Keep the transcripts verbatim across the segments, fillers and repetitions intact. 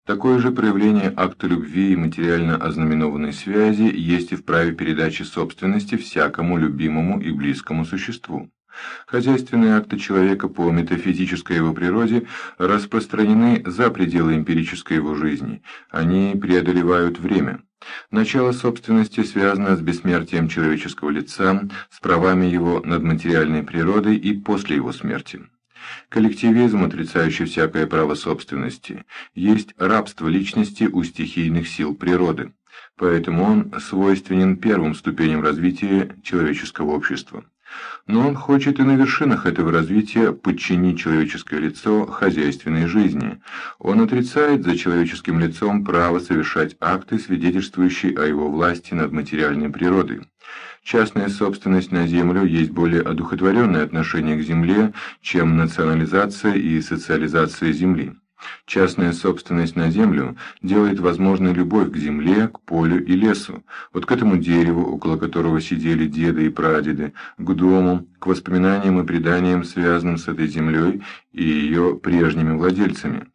Такое же проявление акта любви и материально ознаменованной связи есть и в праве передачи собственности всякому любимому и близкому существу. Хозяйственные акты человека по метафизической его природе распространены за пределы эмпирической его жизни, они преодолевают время. Начало собственности связано с бессмертием человеческого лица, с правами его над материальной природой и после его смерти. Коллективизм, отрицающий всякое право собственности, есть рабство личности у стихийных сил природы, поэтому он свойственен первым ступеням развития человеческого общества. Но он хочет и на вершинах этого развития подчинить человеческое лицо хозяйственной жизни. Он отрицает за человеческим лицом право совершать акты, свидетельствующие о его власти над материальной природой. Частная собственность на землю есть более одухотворенное отношение к земле, чем национализация и социализация земли. Частная собственность на землю делает возможной любовь к земле, к полю и лесу, вот к этому дереву, около которого сидели деды и прадеды, к дому, к воспоминаниям и преданиям, связанным с этой землей и ее прежними владельцами.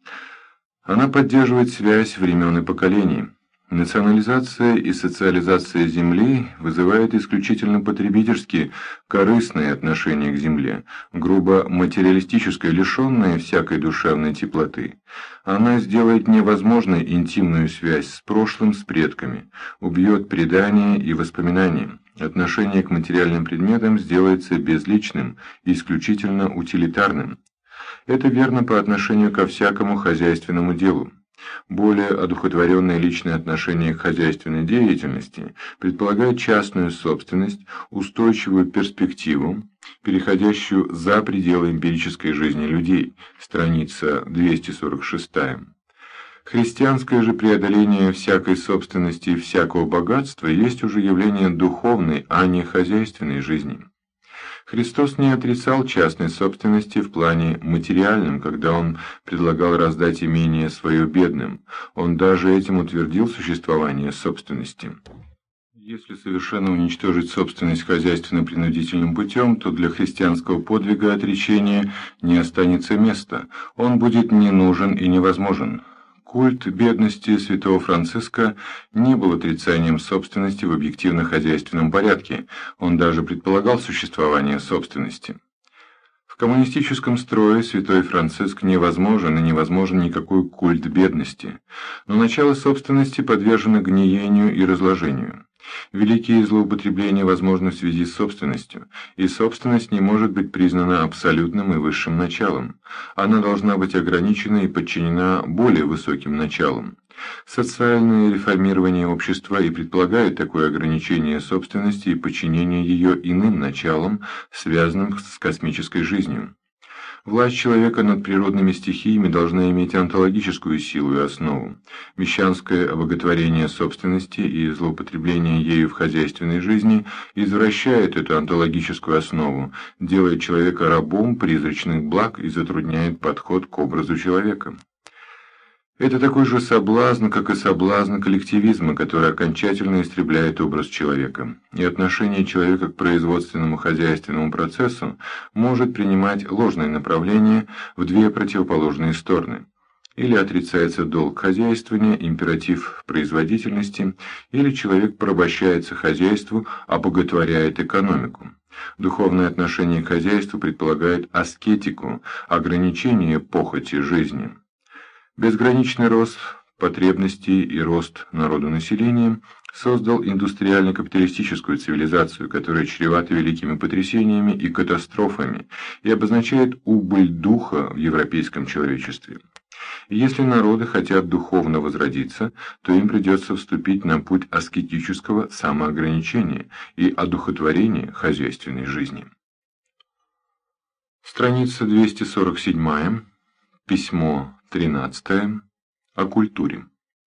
Она поддерживает связь времен и поколений. Национализация и социализация земли вызывает исключительно потребительские, корыстные отношения к земле, грубо материалистическое, лишенное всякой душевной теплоты. Она сделает невозможной интимную связь с прошлым, с предками, убьет предания и воспоминания. Отношение к материальным предметам сделается безличным, исключительно утилитарным. Это верно по отношению ко всякому хозяйственному делу. Более одухотворенное личное отношение к хозяйственной деятельности предполагает частную собственность, устойчивую перспективу, переходящую за пределы эмпирической жизни людей, страница двести сорок шесть. Христианское же преодоление всякой собственности и всякого богатства есть уже явление духовной, а не хозяйственной жизни. Христос не отрицал частной собственности в плане материальном, когда Он предлагал раздать имение свое бедным. Он даже этим утвердил существование собственности. Если совершенно уничтожить собственность хозяйственно-принудительным путем, то для христианского подвига отречения не останется места, он будет не нужен и невозможен. Культ бедности святого Франциска не был отрицанием собственности в объективно-хозяйственном порядке, он даже предполагал существование собственности. В коммунистическом строе святой Франциск невозможен и невозможен никакой культ бедности, но начало собственности подвержено гниению и разложению. Великие злоупотребления возможны в связи с собственностью, и собственность не может быть признана абсолютным и высшим началом. Она должна быть ограничена и подчинена более высоким началам. Социальное реформирование общества и предполагает такое ограничение собственности и подчинение ее иным началам, связанным с космической жизнью. Власть человека над природными стихиями должна иметь онтологическую силу и основу. Мещанское обоготворение собственности и злоупотребление ею в хозяйственной жизни извращает эту онтологическую основу, делает человека рабом призрачных благ и затрудняет подход к образу человека. Это такой же соблазн, как и соблазн коллективизма, который окончательно истребляет образ человека. И отношение человека к производственному хозяйственному процессу может принимать ложное направление в две противоположные стороны. Или отрицается долг хозяйствования, императив производительности, или человек порабощается хозяйству, обоготворяет экономику. Духовное отношение к хозяйству предполагает аскетику, ограничение похоти жизни. Безграничный рост потребностей и рост народонаселения создал индустриально-капиталистическую цивилизацию, которая чревата великими потрясениями и катастрофами и обозначает убыль духа в европейском человечестве. Если народы хотят духовно возродиться, то им придется вступить на путь аскетического самоограничения и одухотворения хозяйственной жизни. Страница двести сорок семь, письмо тринадцатое, о культуре.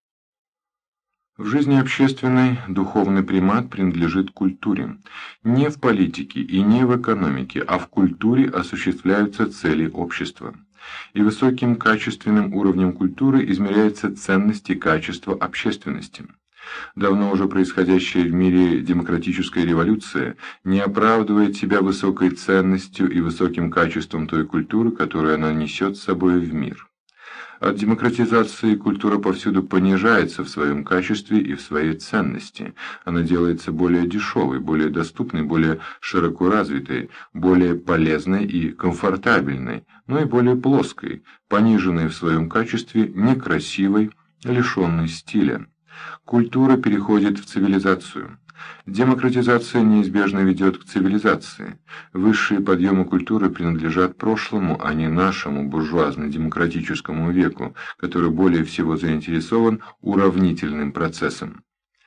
В жизни общественной духовный примат принадлежит культуре. Не в политике и не в экономике, а в культуре осуществляются цели общества. И высоким качественным уровнем культуры измеряется ценность и качество общественности. Давно уже происходящая в мире демократическая революция не оправдывает себя высокой ценностью и высоким качеством той культуры, которую она несет с собой в мир. От демократизации культура повсюду понижается в своем качестве и в своей ценности. Она делается более дешевой, более доступной, более широко развитой, более полезной и комфортабельной, но и более плоской, пониженной в своем качестве, некрасивой, лишенной стиля. Культура переходит в цивилизацию. Демократизация неизбежно ведет к цивилизации. Высшие подъемы культуры принадлежат прошлому, а не нашему буржуазно-демократическому веку, который более всего заинтересован уравнительным процессом.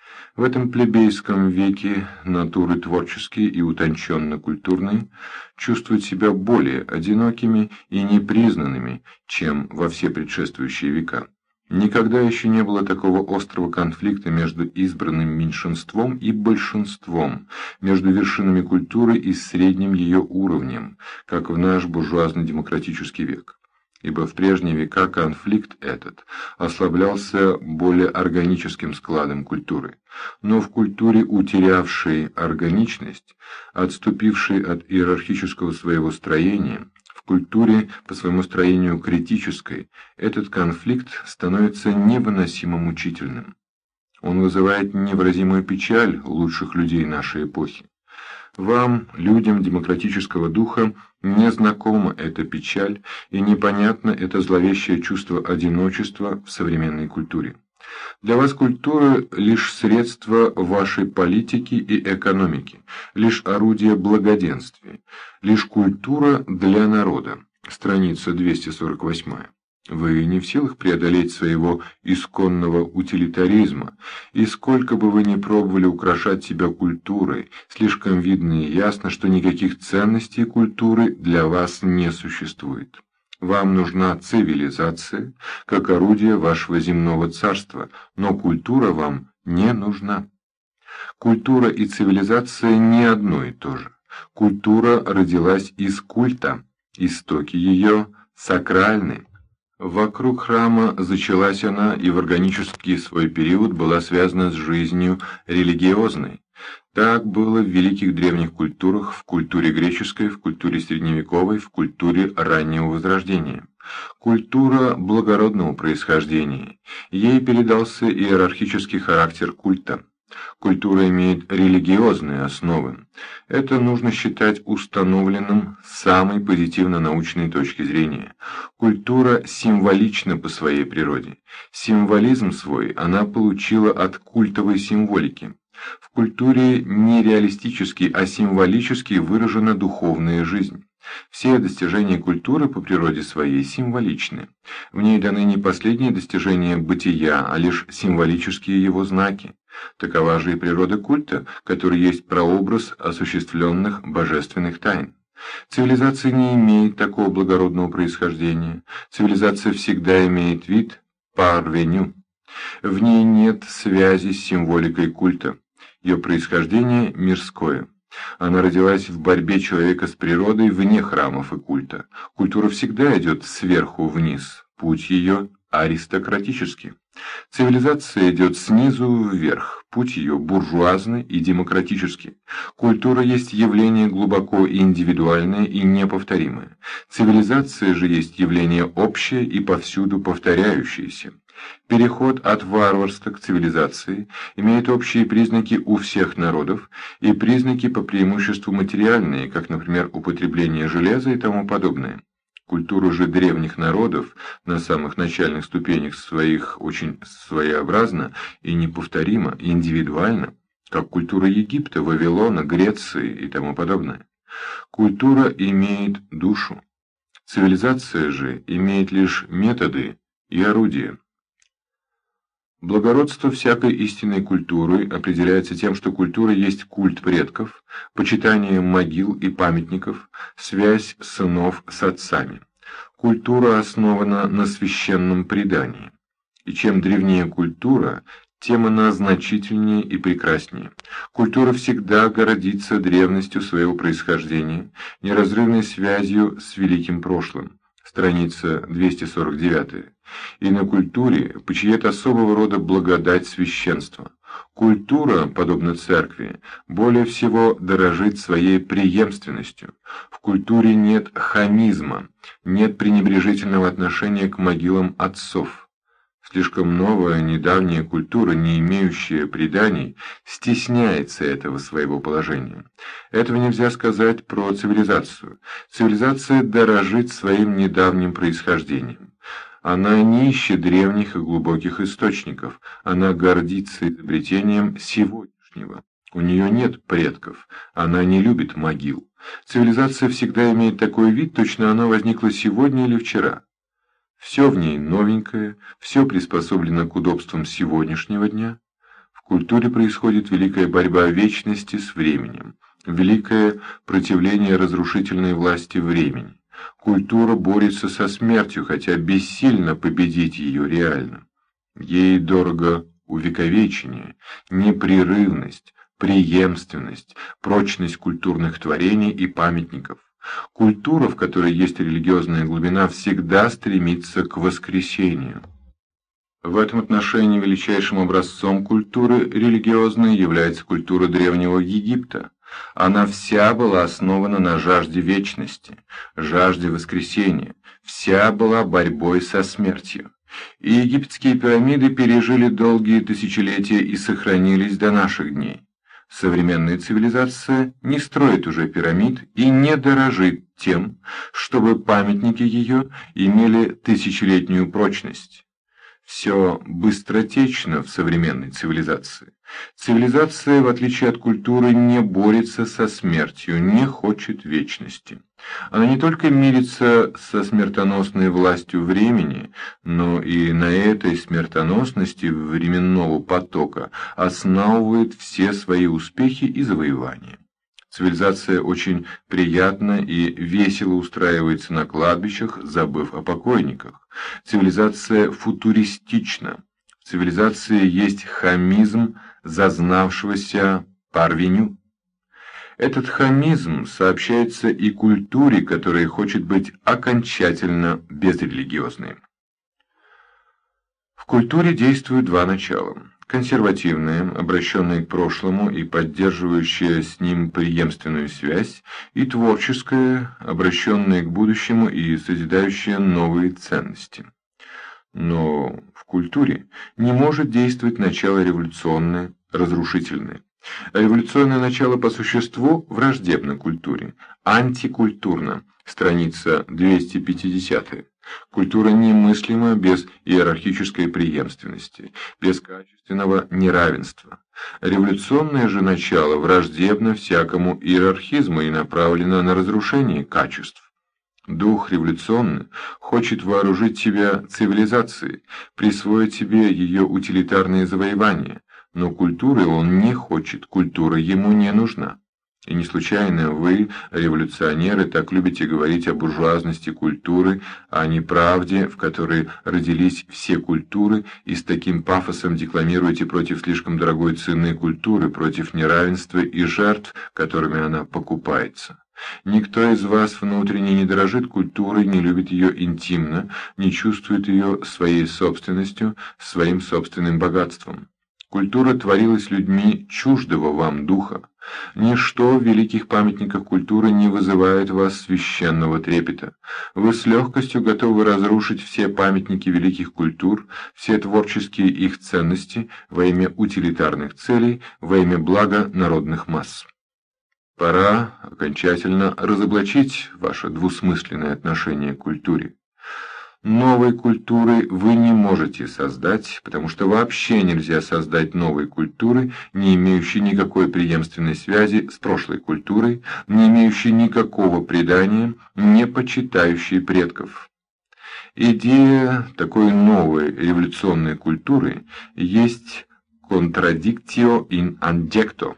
В этом плебейском веке натуры творческие и утонченно-культурные чувствуют себя более одинокими и непризнанными, чем во все предшествующие века. Никогда еще не было такого острого конфликта между избранным меньшинством и большинством, между вершинами культуры и средним ее уровнем, как в наш буржуазно-демократический век. Ибо в прежние века конфликт этот ослаблялся более органическим складом культуры. Но в культуре, утерявшей органичность, отступившей от иерархического своего строения, в культуре по своему строению критической, этот конфликт становится невыносимо мучительным. Он вызывает невыразимую печаль лучших людей нашей эпохи. Вам, людям демократического духа, не знакома эта печаль и непонятно это зловещее чувство одиночества в современной культуре. Для вас культура – лишь средство вашей политики и экономики, лишь орудие благоденствия, лишь культура для народа. Страница двести сорок восемь. Вы не в силах преодолеть своего исконного утилитаризма, и сколько бы вы ни пробовали украшать себя культурой, слишком видно и ясно, что никаких ценностей культуры для вас не существует. Вам нужна цивилизация, как орудие вашего земного царства, но культура вам не нужна. Культура и цивилизация не одно и то же. Культура родилась из культа, истоки ее сакральны. Вокруг храма зачалась она и в органический свой период была связана с жизнью религиозной. Так было в великих древних культурах, в культуре греческой, в культуре средневековой, в культуре раннего Возрождения. Культура благородного происхождения. Ей передался иерархический характер культа. Культура имеет религиозные основы. Это нужно считать установленным с самой позитивно-научной точки зрения. Культура символична по своей природе. Символизм свой она получила от культовой символики. В культуре не реалистически, а символически выражена духовная жизнь. Все достижения культуры по природе своей символичны. В ней даны не последние достижения бытия, а лишь символические его знаки. Такова же и природа культа, который есть прообраз осуществленных божественных тайн. Цивилизация не имеет такого благородного происхождения. Цивилизация всегда имеет вид парвеню. В ней нет связи с символикой культа. Ее происхождение мирское. Она родилась в борьбе человека с природой вне храмов и культа. Культура всегда идет сверху вниз. Путь ее аристократический. Цивилизация идет снизу вверх. Путь ее буржуазный и демократический. Культура есть явление глубоко индивидуальное и неповторимое. Цивилизация же есть явление общее и повсюду повторяющееся. Переход от варварства к цивилизации имеет общие признаки у всех народов и признаки по преимуществу материальные, как, например, употребление железа и тому подобное. Культура же древних народов на самых начальных ступенях своих очень своеобразна и неповторима, и индивидуальна, как культура Египта, Вавилона, Греции и тому подобное. Культура имеет душу. Цивилизация же имеет лишь методы и орудия. Благородство всякой истинной культуры определяется тем, что культура есть культ предков, почитание могил и памятников, связь сынов с отцами. Культура основана на священном предании. И чем древнее культура, тем она значительнее и прекраснее. Культура всегда гордится древностью своего происхождения, неразрывной связью с великим прошлым. Страница двести сорок девять. И на культуре почиет особого рода благодать священства. Культура, подобно церкви, более всего дорожит своей преемственностью. В культуре нет хамизма, нет пренебрежительного отношения к могилам отцов. Слишком новая, недавняя культура, не имеющая преданий, стесняется этого своего положения. Этого нельзя сказать про цивилизацию. Цивилизация дорожит своим недавним происхождением. Она не ищет древних и глубоких источников, она гордится изобретением сегодняшнего. У нее нет предков, она не любит могил. Цивилизация всегда имеет такой вид, точно она возникла сегодня или вчера. Все в ней новенькое, все приспособлено к удобствам сегодняшнего дня. В культуре происходит великая борьба вечности с временем, великое противление разрушительной власти времени. Культура борется со смертью, хотя бессильно победить ее реально. Ей дорого увековечение, непрерывность, преемственность, прочность культурных творений и памятников. Культура, в которой есть религиозная глубина, всегда стремится к воскресению. В этом отношении величайшим образцом культуры религиозной является культура Древнего Египта. Она вся была основана на жажде вечности, жажде воскресения, вся была борьбой со смертью. И египетские пирамиды пережили долгие тысячелетия и сохранились до наших дней. Современная цивилизация не строит уже пирамид и не дорожит тем, чтобы памятники ее имели тысячелетнюю прочность. Все быстротечно в современной цивилизации. Цивилизация, в отличие от культуры, не борется со смертью, не хочет вечности. Она не только мирится со смертоносной властью времени, но и на этой смертоносности временного потока основывает все свои успехи и завоевания. Цивилизация очень приятно и весело устраивается на кладбищах, забыв о покойниках. Цивилизация футуристична. В цивилизации есть хамизм зазнавшегося парвеню. Этот хамизм сообщается и культуре, которая хочет быть окончательно безрелигиозной. В культуре действуют два начала. Консервативное, обращенное к прошлому и поддерживающее с ним преемственную связь, и творческое, обращенное к будущему и созидающее новые ценности. Но в культуре не может действовать начало революционное, разрушительное. Революционное начало по существу враждебно культуре, антикультурно, страница двести пятидесятая. Культура немыслима без иерархической преемственности, без качественного неравенства. Революционное же начало враждебно всякому иерархизму и направлено на разрушение качеств. Дух революционный хочет вооружить себя цивилизацией, присвоить себе ее утилитарные завоевания, но культуры он не хочет, культура ему не нужна. И не случайно вы, революционеры, так любите говорить о буржуазности культуры, о неправде, в которой родились все культуры, и с таким пафосом декламируете против слишком дорогой ценной культуры, против неравенства и жертв, которыми она покупается. Никто из вас внутренне не дорожит культурой, не любит ее интимно, не чувствует ее своей собственностью, своим собственным богатством. Культура творилась людьми чуждого вам духа. Ничто в великих памятниках культуры не вызывает в вас священного трепета. Вы с легкостью готовы разрушить все памятники великих культур, все творческие их ценности во имя утилитарных целей, во имя блага народных масс. Пора окончательно разоблачить ваше двусмысленное отношение к культуре. Новой культуры вы не можете создать, потому что вообще нельзя создать новой культуры, не имеющей никакой преемственной связи с прошлой культурой, не имеющей никакого предания, не почитающей предков. Идея такой новой революционной культуры есть contradictio in adjecto.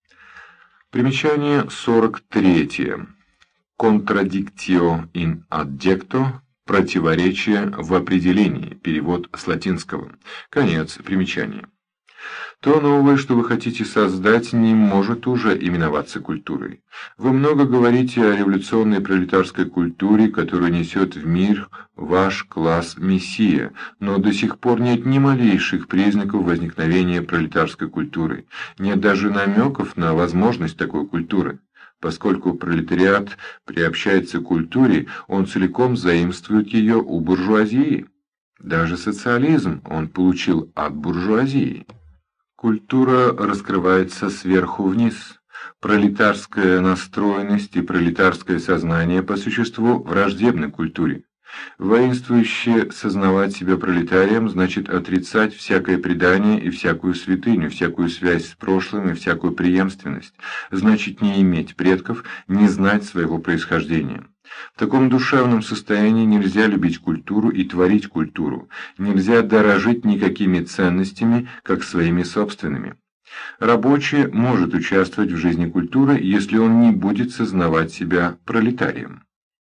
Примечание сорок третье. Contradictio in adjecto. Противоречие в определении. Перевод с латинского. Конец примечания. То новое, что вы хотите создать, не может уже именоваться культурой. Вы много говорите о революционной пролетарской культуре, которую несет в мир ваш класс Мессия, но до сих пор нет ни малейших признаков возникновения пролетарской культуры, нет даже намеков на возможность такой культуры. Поскольку пролетариат приобщается к культуре, он целиком заимствует ее у буржуазии. Даже социализм он получил от буржуазии. Культура раскрывается сверху вниз. Пролетарская настроенность и пролетарское сознание по существу враждебны культуре. Воинствующе сознавать себя пролетарием значит отрицать всякое предание и всякую святыню, всякую связь с прошлым и всякую преемственность, значит не иметь предков, не знать своего происхождения. В таком душевном состоянии нельзя любить культуру и творить культуру, нельзя дорожить никакими ценностями, как своими собственными. Рабочий может участвовать в жизни культуры, если он не будет сознавать себя пролетарием.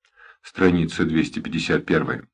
Страница двести пятьдесят один.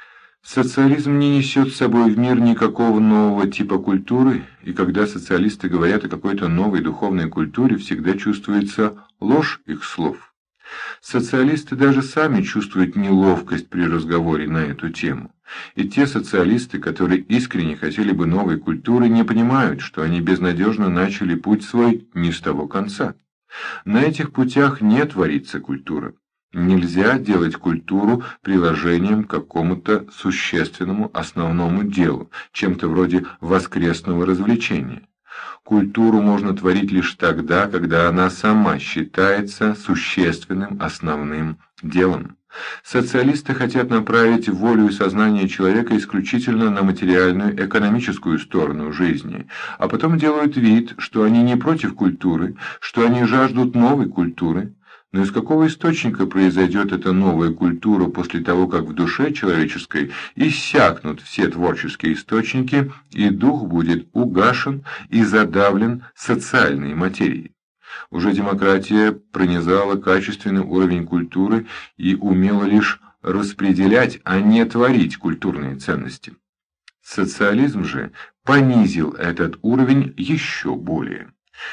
Социализм не несет с собой в мир никакого нового типа культуры, и когда социалисты говорят о какой-то новой духовной культуре, всегда чувствуется ложь их слов. Социалисты даже сами чувствуют неловкость при разговоре на эту тему. И те социалисты, которые искренне хотели бы новой культуры, не понимают, что они безнадежно начали путь свой не с того конца. На этих путях не творится культура. Нельзя делать культуру приложением к какому-то существенному основному делу, чем-то вроде воскресного развлечения. Культуру можно творить лишь тогда, когда она сама считается существенным основным делом. Социалисты хотят направить волю и сознание человека исключительно на материальную экономическую сторону жизни, а потом делают вид, что они не против культуры, что они жаждут новой культуры. Но из какого источника произойдет эта новая культура после того, как в душе человеческой иссякнут все творческие источники, и дух будет угашен и задавлен социальной материей? Уже демократия пронизала качественный уровень культуры и умела лишь распределять, а не творить культурные ценности. Социализм же понизил этот уровень еще более.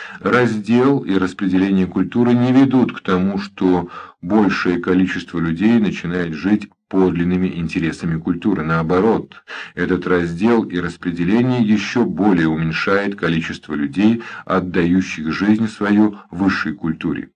Раздел и распределение культуры не ведут к тому, что большее количество людей начинает жить подлинными интересами культуры. Наоборот, этот раздел и распределение еще более уменьшает количество людей, отдающих жизнь свою высшей культуре.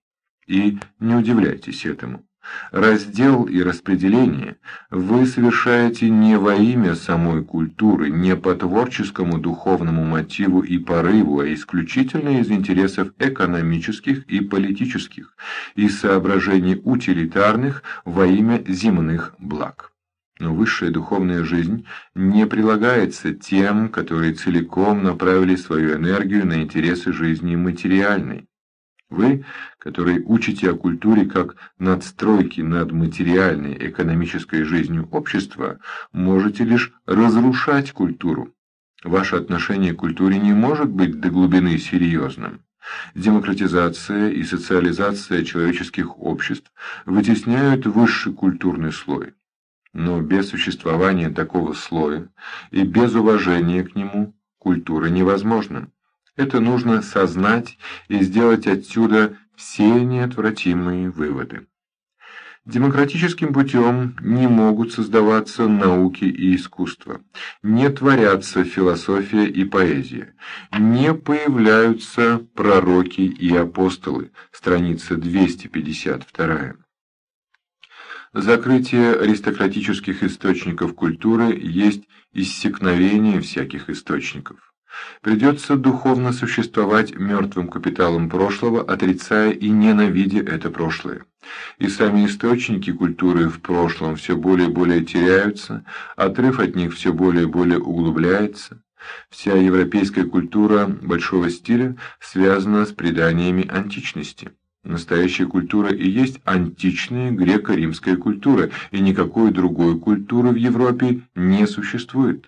И не удивляйтесь этому. Раздел и распределение вы совершаете не во имя самой культуры, не по творческому духовному мотиву и порыву, а исключительно из интересов экономических и политических, из соображений утилитарных во имя земных благ. Но высшая духовная жизнь не прилагается тем, которые целиком направили свою энергию на интересы жизни материальной. Вы, которые учите о культуре как надстройки над материальной экономической жизнью общества, можете лишь разрушать культуру. Ваше отношение к культуре не может быть до глубины серьезным. Демократизация и социализация человеческих обществ вытесняют высший культурный слой. Но без существования такого слоя и без уважения к нему культура невозможна. Это нужно сознать и сделать отсюда все неотвратимые выводы. Демократическим путем не могут создаваться науки и искусство, не творятся философия и поэзия, не появляются пророки и апостолы. Страница двести пятьдесят два. Закрытие аристократических источников культуры есть иссякновение всяких источников. Придется духовно существовать мертвым капиталом прошлого, отрицая и ненавидя это прошлое. И сами источники культуры в прошлом все более и более теряются, отрыв от них все более и более углубляется. Вся европейская культура большого стиля связана с преданиями античности. Настоящая культура и есть античная греко-римская культура, и никакой другой культуры в Европе не существует.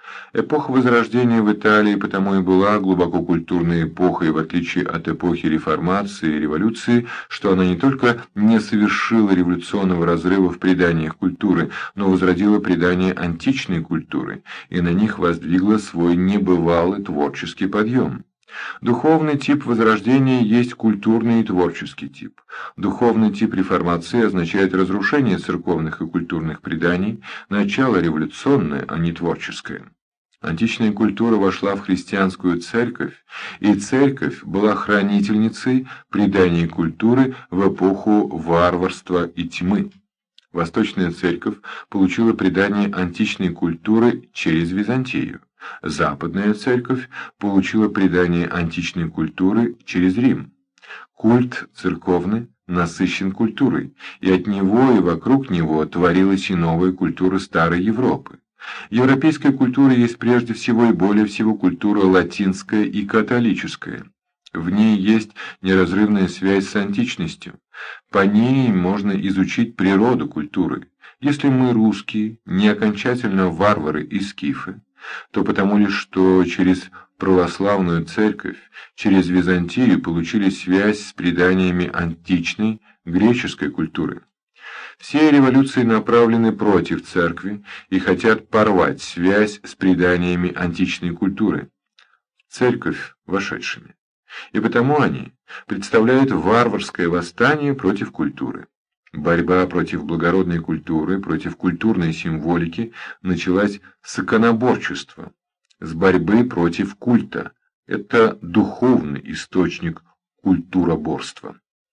Эпоха Возрождения в Италии потому и была глубоко культурной эпохой, в отличие от эпохи Реформации и Революции, что она не только не совершила революционного разрыва в преданиях культуры, но возродила предания античной культуры и на них воздвигла свой небывалый творческий подъем. Духовный тип Возрождения есть культурный и творческий тип. Духовный тип реформации означает разрушение церковных и культурных преданий, начало революционное, а не творческое. Античная культура вошла в христианскую церковь, и церковь была хранительницей преданий культуры в эпоху варварства и тьмы. Восточная церковь получила предание античной культуры через Византию. Западная церковь получила предание античной культуры через Рим. Культ церковный насыщен культурой, и от него и вокруг него творилась и новая культура старой Европы. Европейская культура есть прежде всего и более всего культура латинская и католическая. В ней есть неразрывная связь с античностью. По ней можно изучить природу культуры. Если мы, русские, не окончательно варвары и скифы, то потому лишь, что через православную церковь, через Византию получили связь с преданиями античной, греческой культуры. Все революции направлены против церкви и хотят порвать связь с преданиями античной культуры, церковь вошедшими. И потому они представляют варварское восстание против культуры. Борьба против благородной культуры, против культурной символики началась с иконоборчества, с борьбы против культа. Это духовный источник культуроборства.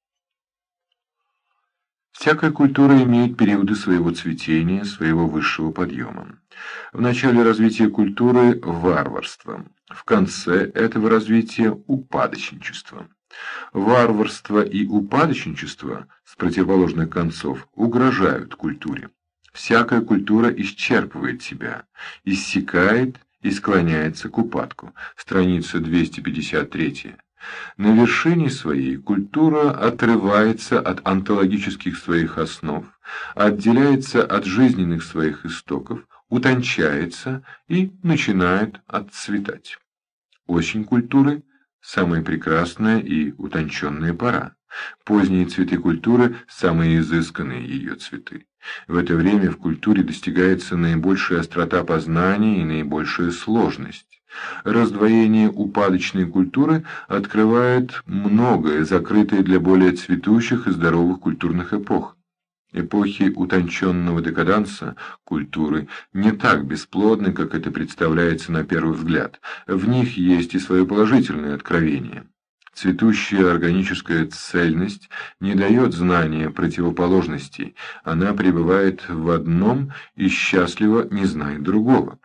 Всякая культура имеет периоды своего цветения, своего высшего подъема. В начале развития культуры – варварство, в конце этого развития – упадочничество. Варварство и упадочничество с противоположных концов угрожают культуре. Всякая культура исчерпывает себя, иссякает и склоняется к упадку. Страница двести пятьдесят три. На вершине своей культура отрывается от онтологических своих основ, отделяется от жизненных своих истоков, утончается и начинает отцветать. Осень культуры – самая прекрасная и утонченная пора. Поздние цветы культуры – самые изысканные ее цветы. В это время в культуре достигается наибольшая острота познания и наибольшая сложность. Раздвоение упадочной культуры открывает многое, закрытое для более цветущих и здоровых культурных эпох. Эпохи утонченного декаданса культуры не так бесплодны, как это представляется на первый взгляд. В них есть и свое положительное откровение. Цветущая органическая цельность не дает знания противоположностей, она пребывает в одном и счастливо не знает другого.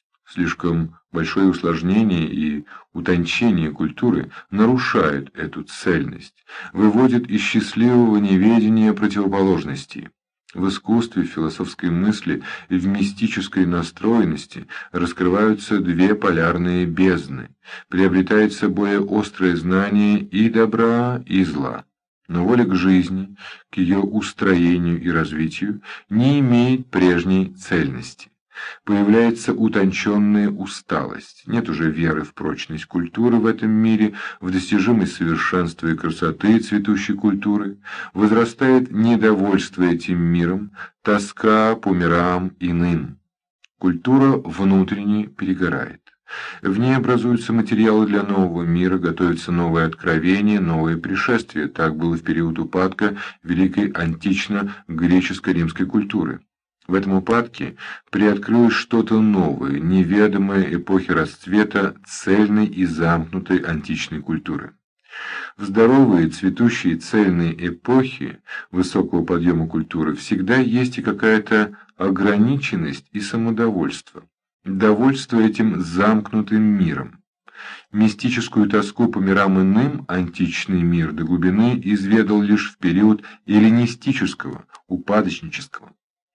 Слишком большое усложнение и утончение культуры нарушает эту цельность, выводит из счастливого неведения противоположностей. В искусстве, в философской мысли и в мистической настроенности раскрываются две полярные бездны, приобретается более острое знание и добра, и зла. Но воля к жизни, к ее устроению и развитию не имеет прежней цельности. Появляется утонченная усталость, нет уже веры в прочность культуры в этом мире, в достижимость совершенства и красоты цветущей культуры, возрастает недовольство этим миром, тоска по мирам иным. Культура внутренне перегорает. В ней образуются материалы для нового мира, готовятся новые откровения, новые пришествия. Так было в период упадка великой антично-греческо-римской культуры. В этом упадке приоткрылось что-то новое, неведомое эпохе расцвета цельной и замкнутой античной культуры. В здоровые, цветущие цельные эпохи высокого подъема культуры всегда есть и какая-то ограниченность и самодовольство, довольство этим замкнутым миром. Мистическую тоску по мирам иным античный мир до глубины изведал лишь в период эллинистического, упадочнического.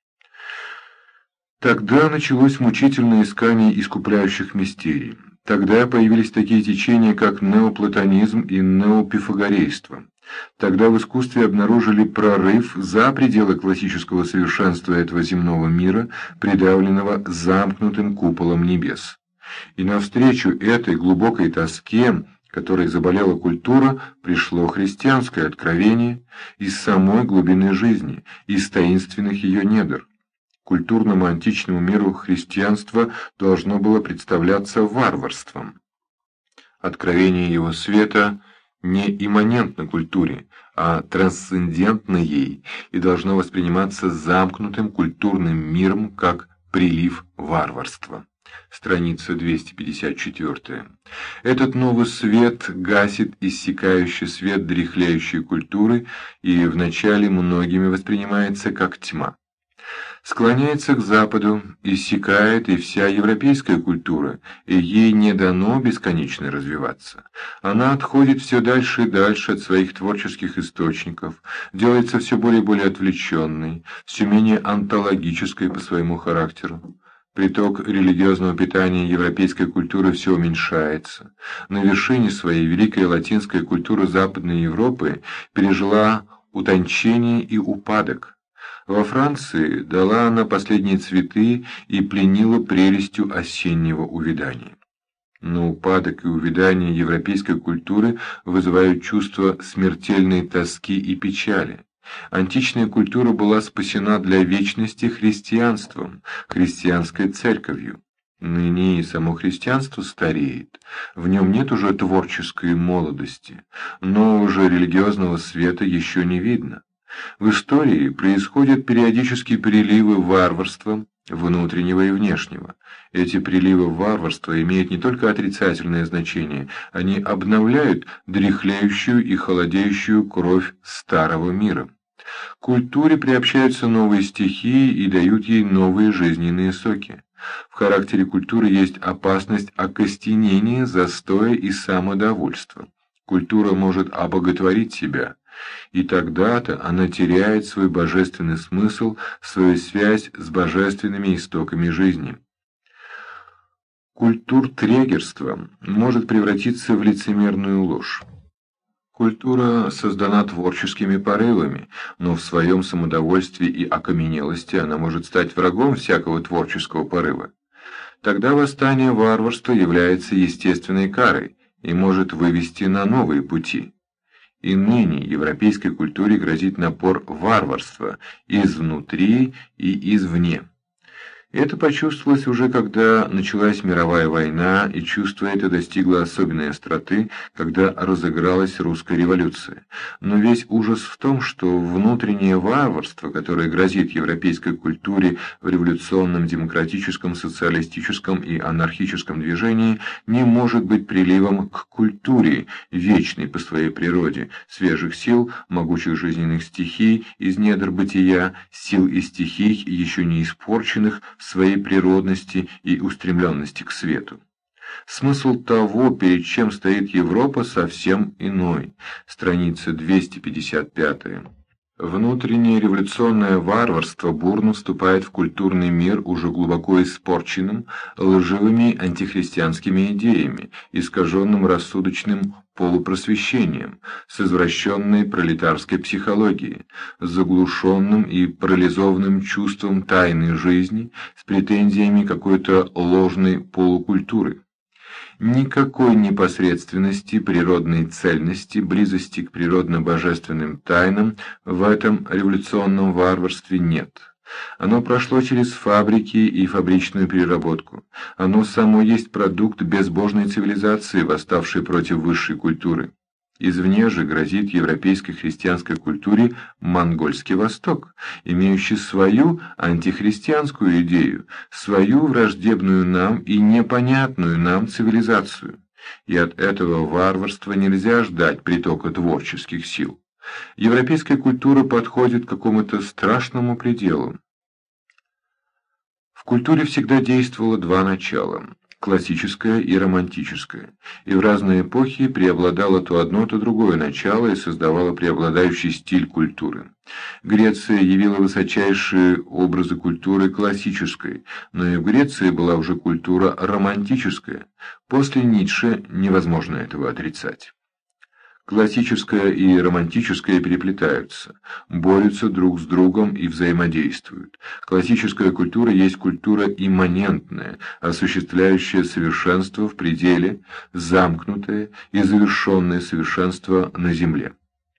Тогда началось мучительное искание искупляющих мистерий. Тогда появились такие течения, как неоплатонизм и неопифагорейство. Тогда в искусстве обнаружили прорыв за пределы классического совершенства этого земного мира, придавленного замкнутым куполом небес. И навстречу этой глубокой тоске, которой заболела культура, пришло христианское откровение из самой глубины жизни, из таинственных ее недр. Культурному античному миру христианство должно было представляться варварством. Откровение его света не имманентно культуре, а трансцендентно ей, и должно восприниматься замкнутым культурным миром как прилив варварства. Страница двести пятьдесят четыре. Этот новый свет гасит иссякающий свет дряхлеющей культуры и вначале многими воспринимается как тьма. Склоняется к западу, иссякает и вся европейская культура, и ей не дано бесконечно развиваться. Она отходит все дальше и дальше от своих творческих источников, делается все более и более отвлеченной, все менее онтологической по своему характеру. Приток религиозного питания европейской культуры все уменьшается. На вершине своей великая латинская культура Западной Европы пережила утончение и упадок. Во Франции дала она последние цветы и пленила прелестью осеннего увядания. Но упадок и увядание европейской культуры вызывают чувство смертельной тоски и печали. Античная культура была спасена для вечности христианством, христианской церковью. Ныне и само христианство стареет, в нем нет уже творческой молодости, нового же религиозного света еще не видно. В истории происходят периодические приливы варварства, внутреннего и внешнего. Эти приливы варварства имеют не только отрицательное значение, они обновляют дряхлеющую и холодеющую кровь старого мира. К культуре приобщаются новые стихии и дают ей новые жизненные соки. В характере культуры есть опасность окостенения, застоя и самодовольства. Культура может обоготворить себя, и тогда-то она теряет свой божественный смысл, свою связь с божественными истоками жизни. Культуртрегерство может превратиться в лицемерную ложь. Культура создана творческими порывами, но в своем самодовольстве и окаменелости она может стать врагом всякого творческого порыва. Тогда восстание варварства является естественной карой и может вывести на новые пути. И ныне европейской культуре грозит напор варварства изнутри и извне. Это почувствовалось уже, когда началась мировая война, и чувство это достигло особенной остроты, когда разыгралась русская революция. Но весь ужас в том, что внутреннее варварство, которое грозит европейской культуре в революционном, демократическом, социалистическом и анархическом движении, не может быть приливом к культуре, вечной по своей природе, свежих сил, могучих жизненных стихий из недр бытия, сил и стихий, еще не испорченных, своей природности и устремленности к свету. Смысл того, перед чем стоит Европа, совсем иной. Страница двести пятьдесят пять. Внутреннее революционное варварство бурно вступает в культурный мир уже глубоко испорченным лживыми антихристианскими идеями, искаженным рассудочным полупросвещением, с извращенной пролетарской психологией, с заглушенным и парализованным чувством тайной жизни, с претензиями какой-то ложной полукультуры. Никакой непосредственности, природной цельности, близости к природно-божественным тайнам в этом революционном варварстве нет. Оно прошло через фабрики и фабричную переработку. Оно само есть продукт безбожной цивилизации, восставшей против высшей культуры. Извне же грозит европейской христианской культуре монгольский Восток, имеющий свою антихристианскую идею, свою враждебную нам и непонятную нам цивилизацию. И от этого варварства нельзя ждать притока творческих сил. Европейская культура подходит к какому-то страшному пределу. В культуре всегда действовало два начала – классическое и романтическое, и в разные эпохи преобладало то одно, то другое начало и создавало преобладающий стиль культуры. Греция явила высочайшие образы культуры классической, но и в Греции была уже культура романтическая. После Ницше невозможно этого отрицать. Классическое и романтическое переплетаются, борются друг с другом и взаимодействуют. Классическая культура есть культура имманентная, осуществляющая совершенство в пределе, замкнутое и завершенное совершенство на земле.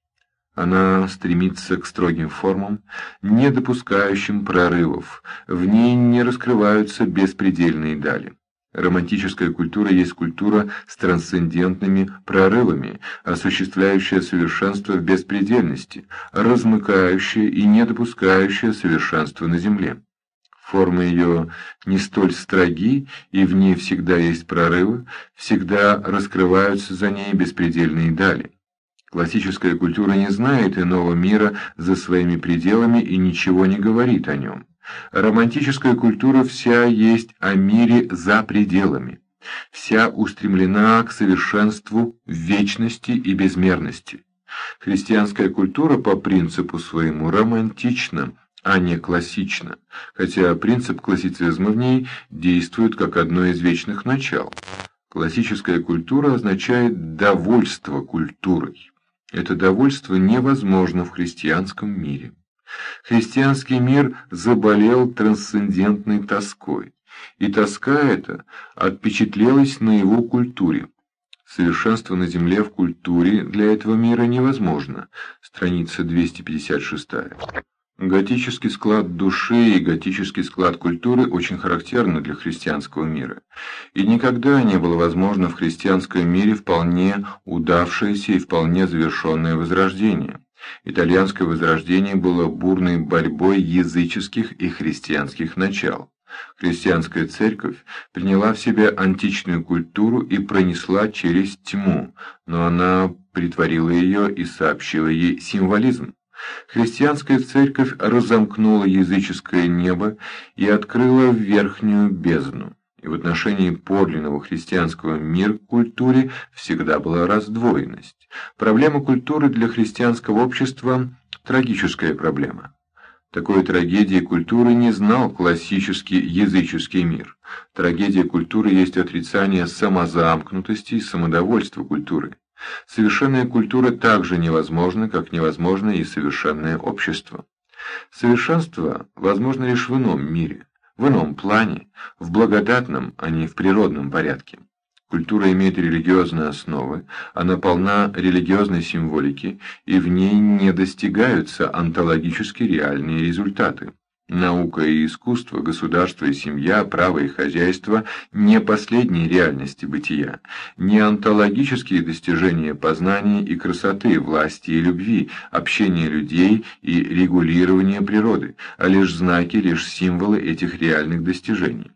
Она стремится к строгим формам, не допускающим прорывов, в ней не раскрываются беспредельные дали. Романтическая культура есть культура с трансцендентными прорывами, осуществляющая совершенство в беспредельности, размыкающая и не допускающая совершенства на земле. Формы ее не столь строги, и в ней всегда есть прорывы, всегда раскрываются за ней беспредельные дали. Классическая культура не знает иного мира за своими пределами и ничего не говорит о нем. Романтическая культура вся есть о мире за пределами, вся устремлена к совершенству, вечности и безмерности. Христианская культура по принципу своему романтична, а не классична, хотя принцип классицизма в ней действует как одно из вечных начал. Классическая культура означает довольство культурой. Это довольство невозможно в христианском мире. Христианский мир заболел трансцендентной тоской, и тоска эта отпечатлелась на его культуре. Совершенство на земле в культуре для этого мира невозможно. Страница двести пятьдесят шесть. Готический склад души и готический склад культуры очень характерны для христианского мира. И никогда не было возможно в христианском мире вполне удавшееся и вполне завершенное возрождение. Итальянское возрождение было бурной борьбой языческих и христианских начал. Христианская церковь приняла в себя античную культуру и пронесла через тьму, но она претворила ее и сообщила ей символизм. Христианская церковь разомкнула языческое небо и открыла верхнюю бездну. И в отношении подлинного христианского мира к культуре всегда была раздвоенность. Проблема культуры для христианского общества – трагическая проблема. Такой трагедии культуры не знал классический языческий мир. Трагедия культуры есть отрицание самозамкнутости и самодовольства культуры. Совершенная культура так же невозможна, как невозможно и совершенное общество. Совершенство возможно лишь в ином мире, в ином плане, в благодатном, а не в природном порядке. Культура имеет религиозные основы, она полна религиозной символики, и в ней не достигаются онтологически реальные результаты. Наука и искусство, государство и семья, право и хозяйство – не последние реальности бытия, не онтологические достижения познания и красоты, власти и любви, общения людей и регулирования природы, а лишь знаки, лишь символы этих реальных достижений.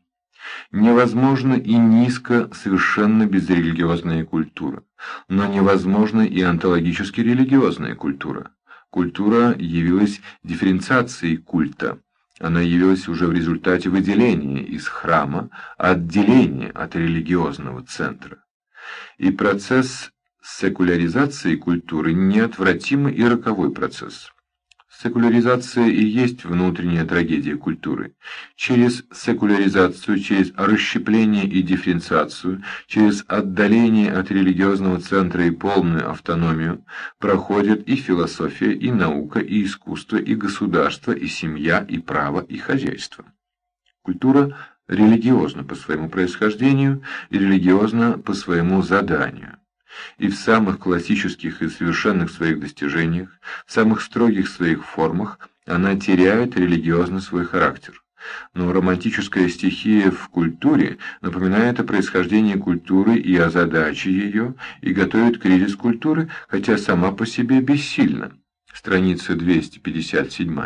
Невозможно и низко совершенно безрелигиозная культура, но невозможна и онтологически религиозная культура. Культура явилась дифференциацией культа. Она явилась уже в результате выделения из храма, отделения от религиозного центра. И процесс секуляризации культуры неотвратимый и роковой процесс. Секуляризация и есть внутренняя трагедия культуры. Через секуляризацию, через расщепление и дифференциацию, через отдаление от религиозного центра и полную автономию проходят и философия, и наука, и искусство, и государство, и семья, и право, и хозяйство. Культура религиозна по своему происхождению и религиозна по своему заданию. И в самых классических и совершенных своих достижениях, в самых строгих своих формах она теряет религиозно свой характер. Но романтическая стихия в культуре напоминает о происхождении культуры и о задаче ее, и готовит кризис культуры, хотя сама по себе бессильна. Страница двести пятьдесят семь.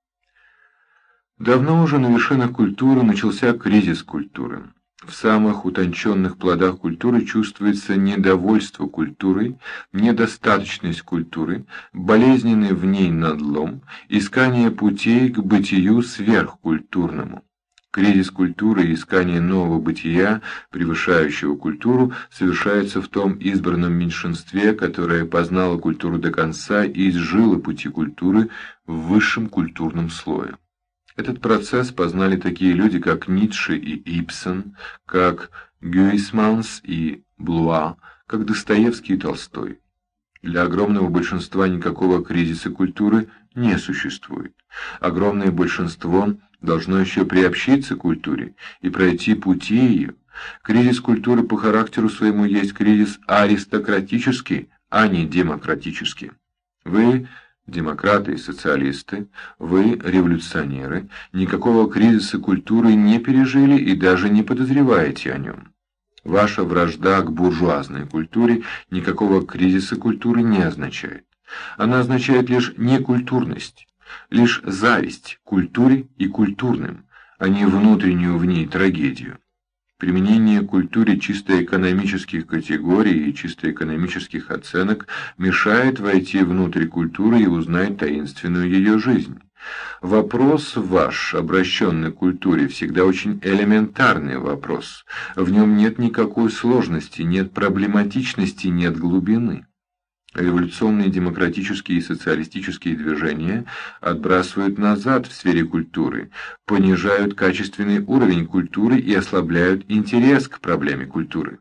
Давно уже на вершинах культуры начался кризис культуры. В самых утонченных плодах культуры чувствуется недовольство культурой, недостаточность культуры, болезненный в ней надлом, искание путей к бытию сверхкультурному. Кризис культуры и искание нового бытия, превышающего культуру, совершается в том избранном меньшинстве, которое познало культуру до конца и изжило пути культуры в высшем культурном слое. Этот процесс познали такие люди, как Ницше и Ибсен, как Гюйсманс и Блуа, как Достоевский и Толстой. Для огромного большинства никакого кризиса культуры не существует. Огромное большинство должно еще приобщиться к культуре и пройти пути ее. Кризис культуры по характеру своему есть кризис аристократический, а не демократический. Вы демократы и социалисты, вы революционеры, никакого кризиса культуры не пережили и даже не подозреваете о нем. Ваша вражда к буржуазной культуре никакого кризиса культуры не означает. Она означает лишь некультурность, лишь зависть к культуре и культурным, а не внутреннюю в ней трагедию. Применение к культуре чисто экономических категорий и чисто экономических оценок мешает войти внутрь культуры и узнать таинственную ее жизнь. Вопрос ваш, обращенный к культуре, всегда очень элементарный вопрос. В нем нет никакой сложности, нет проблематичности, нет глубины. Революционные демократические и социалистические движения отбрасывают назад в сфере культуры, понижают качественный уровень культуры и ослабляют интерес к проблеме культуры.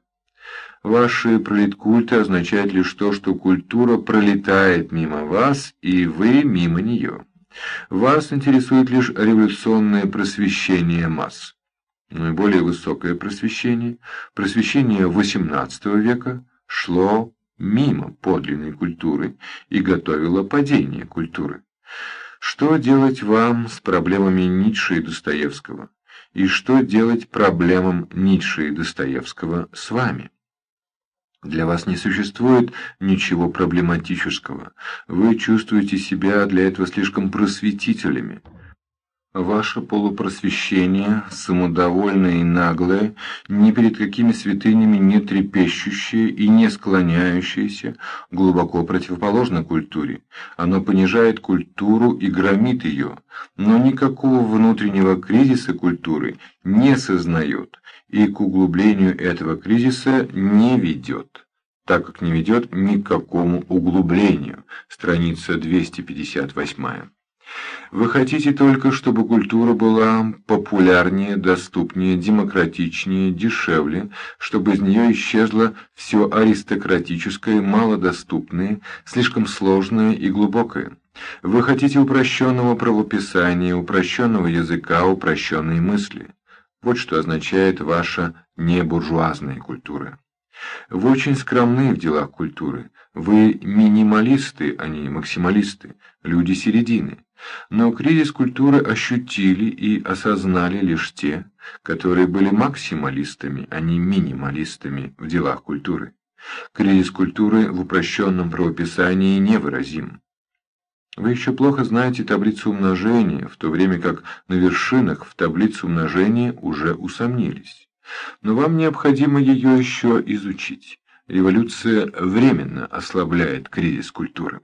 Ваши пролеткульты означают лишь то, что культура пролетает мимо вас, и вы мимо нее. Вас интересует лишь революционное просвещение масс. Наиболее высокое просвещение, просвещение восемнадцатого века, шло мимо подлинной культуры и готовило падение культуры. Что делать вам с проблемами Ницше и Достоевского? И что делать проблемам Ницше и Достоевского с вами? Для вас не существует ничего проблематического. Вы чувствуете себя для этого слишком просветителями. Ваше полупросвещение, самодовольное и наглое, ни перед какими святынями не трепещущее и не склоняющееся, глубоко противоположно культуре. Оно понижает культуру и громит ее, но никакого внутреннего кризиса культуры не сознает и к углублению этого кризиса не ведет, так как не ведет ни к какому углублению. Страница двести пятьдесят восемь. Вы хотите только, чтобы культура была популярнее, доступнее, демократичнее, дешевле, чтобы из нее исчезло все аристократическое, малодоступное, слишком сложное и глубокое. Вы хотите упрощенного правописания, упрощенного языка, упрощенной мысли. Вот что означает ваша небуржуазная культура. Вы очень скромны в делах культуры. Вы минималисты, а не максималисты, люди середины. Но кризис культуры ощутили и осознали лишь те, которые были максималистами, а не минималистами в делах культуры. Кризис культуры в упрощенном правописании невыразим. Вы еще плохо знаете таблицу умножения, в то время как на вершинах в таблицу умножения уже усомнились. Но вам необходимо ее еще изучить. Революция временно ослабляет кризис культуры.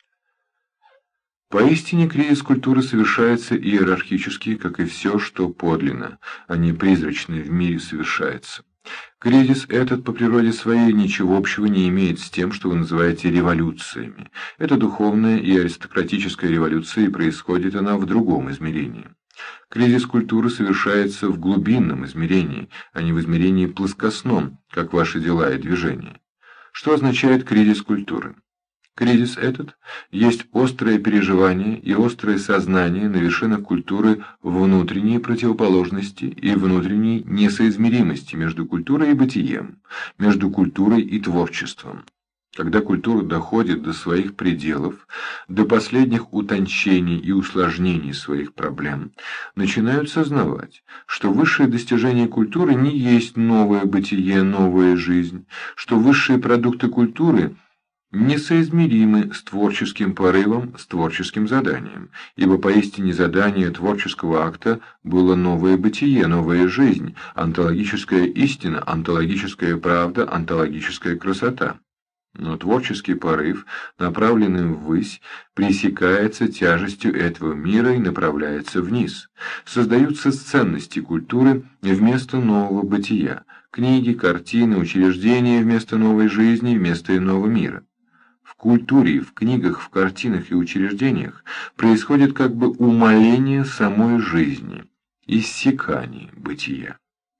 Поистине кризис культуры совершается иерархически, как и все, что подлинно, а не призрачно в мире совершается. Кризис этот по природе своей ничего общего не имеет с тем, что вы называете революциями. Это духовная и аристократическая революция, и происходит она в другом измерении. Кризис культуры совершается в глубинном измерении, а не в измерении плоскостном, как ваши дела и движения. Что означает кризис культуры? Кризис этот есть острое переживание и острое сознание на вершинах культуры внутренней противоположности и внутренней несоизмеримости между культурой и бытием, между культурой и творчеством. Когда культура доходит до своих пределов, до последних утончений и усложнений своих проблем, начинают сознавать, что высшее достижение культуры не есть новое бытие, новая жизнь, что высшие продукты культуры несоизмеримы с творческим порывом, с творческим заданием, ибо поистине задание творческого акта было новое бытие, новая жизнь, онтологическая истина, онтологическая правда, онтологическая красота. Но творческий порыв, направленный ввысь, пресекается тяжестью этого мира и направляется вниз. Создаются ценности культуры вместо нового бытия, книги, картины, учреждения вместо новой жизни, вместо иного мира. В культуре, в книгах, в картинах и учреждениях происходит как бы умаление самой жизни, иссякание бытия.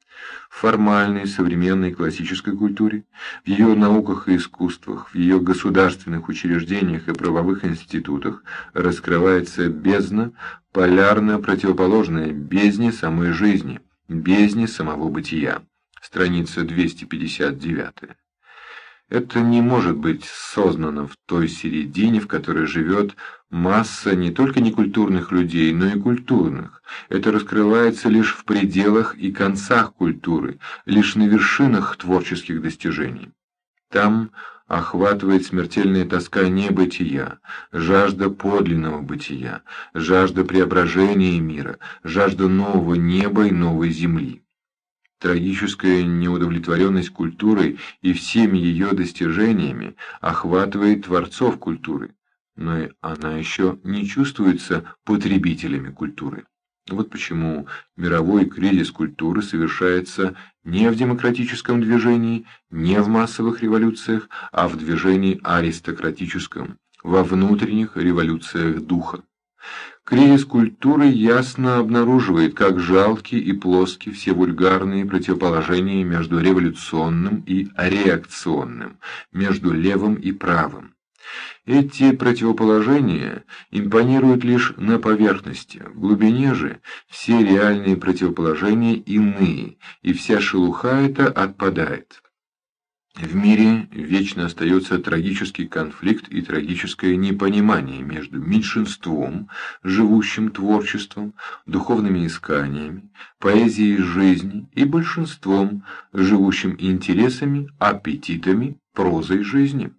в формальной, современной классической культуре, в ее науках и искусствах, в ее государственных учреждениях и правовых институтах раскрывается бездна, полярно противоположная бездне самой жизни, бездне самого бытия. Страница двести пятьдесят девять. Это не может быть сознано в той середине, в которой живет масса не только некультурных людей, но и культурных. Это раскрывается лишь в пределах и концах культуры, лишь на вершинах творческих достижений. Там охватывает смертельная тоска небытия, жажда подлинного бытия, жажда преображения мира, жажда нового неба и новой земли. Трагическая неудовлетворенность культурой и всеми ее достижениями охватывает творцов культуры, но она еще не чувствуется потребителями культуры. Вот почему мировой кризис культуры совершается не в демократическом движении, не в массовых революциях, а в движении аристократическом, во внутренних революциях духа. Кризис культуры ясно обнаруживает, как жалки и плоски все вульгарные противоположения между революционным и реакционным, между левым и правым. Эти противоположения импонируют лишь на поверхности, в глубине же все реальные противоположения иные, и вся шелуха эта отпадает. В мире вечно остается трагический конфликт и трагическое непонимание между меньшинством, живущим творчеством, духовными исканиями, поэзией жизни, и большинством, живущим интересами, аппетитами, прозой жизни.